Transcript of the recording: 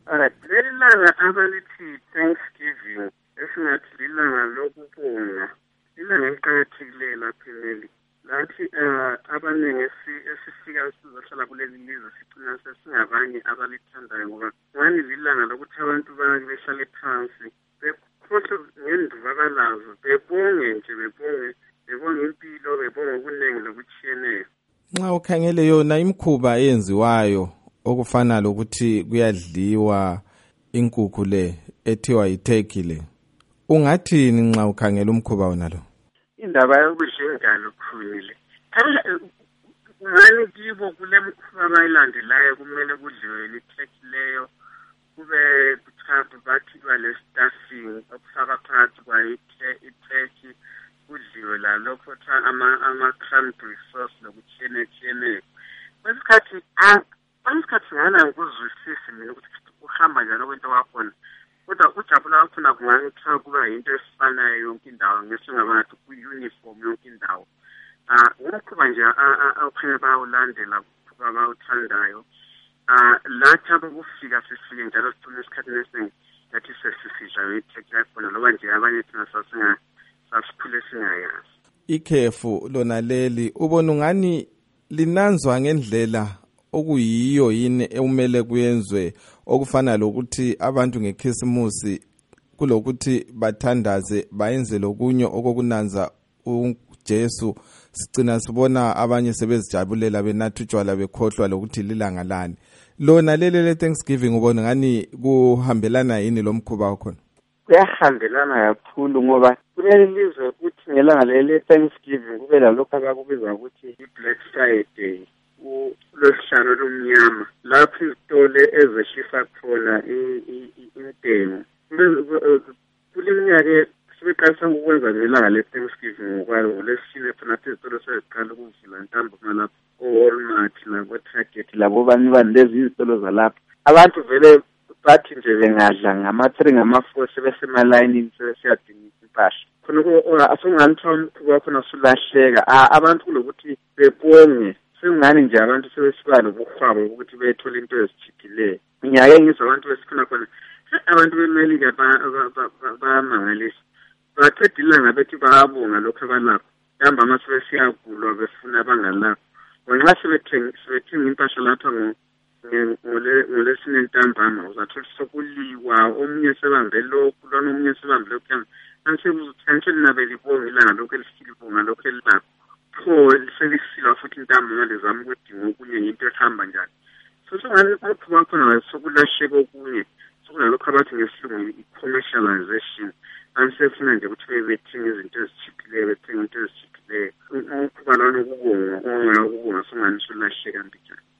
Leli langa abalithi Thanksgiving esingathi lilanga lokubonga, ilanga eliqakathekileyo lapha leli. Lathi abaningi esifika sizohlala kuleli lizwe sigcina sesingabanye abalithandayo ngoba ngani lilanga lokuthi abantu behlale phansi bekhohle ngenduvakalazo bebonge nje bebonge impilo, bebonge okuningi lokutshiyeneyo. Nxa ukhangele yona imikhuba eyenziwayo okufana lokuthi kuyadliwa inkukhu le ethiwa yiturkey le, ungathini nxa ukhangela umkhuba wona lo? Indaba yokudla ingalo khulile. Ngani kibo kule mkhuba abayilandelayo kumele kudliwe iturkey leyo, kube kuthathu bathi balestasing okufaka phakathi kwa iturkey, kudliwe la lokho ama-cranberry sauce lokutshiyeneyo. Kwesikhathi ngana ngikuzwisisi mina ukuthi uhamba njalo kwento wakhona, kodwa ujabula wakhona kungathiwa kuba yinto esifanayo yonke indawo, ngesingabathi ku-uniform yonke indawo. Umkhuba nje okhanya bayawulandela, abawuthandayo. Lathi abakufika sifike njalo sicine esikhathini esiningi yathi sesisidla iturkey yakhona, loba nje abanye thina sasikhule singayazi. Ikhefu lona leli ubona ungani linanzwa ngendlela okuyiyo yini ekumele kuyenzwe, okufana lokuthi abantu ngekhisimusi kulokuthi bathandaze bayenze lokunye okokunanza uJesu, sicina sibona abanye sebezijabulela benatha utshwala bekhohlwa lokuthi lilanga lani. Lona lele le Thanksgiving ubona ngani kuhambelana yini lo mkhuba wakhona? Kuyahambelana kakhulu ngoba kuleli lizwe ukuthi ngelanga leli Thanksgiving kube lalokho abakubiza ukuthi i-Black Friday, uLwesihlanu lomnyama, lapho izitolo ezehlisa khona intengo. Kuleminyaka sebeqalisa ukwenza ngelanga le-Thanksgiving ngokwalo, ngolwesine khona izitolo seziqala ukuvula ntambama lapho o-Walmart nabo-Target labo bani lezi izitolo zalapho. Abantu vele bathi nje bengadla ngama-3 ngama-4 sebesemalayinini sebesiyadinga impahla. Khona asunganithiwa umkhuba wakhona sulahleka. Abantu kulokuthi bebonge, sengani nje abantu sebesiba nobuhwabo ukuthi bethole into ezitshiphileyo. Ngiyake ngizwa abantu besikhona khona, abantu beMelika bayamangalisa. Baqeda ilanga bethi bayabonga lokho abalapho, hamba ama sebesiyagulwa befuna abangalapho. Ngenxa sebethenga impahla lapha ngolesine ntambama, uzathola sokuliwa, omunye sebambe lokhu, lona omunye sebambe lokhu. Angisebuthi nabe libonga ilanga lokho elisilibonga lokho elilapho. Pho selisilwa futhi intambama lezama ukudinga okunye into ehamba njani. So sengani umkhuba wakhona sokulahleka okunye, sokunalokho abathi ngesilungu i-commercialization. Ansefuna nje ukuthi bethenga izinto ezitshiphileyo, bethenga into ezitshiphileyo. Umkhuba lona ukubonga, ukubonga sengani solahleka mbijana.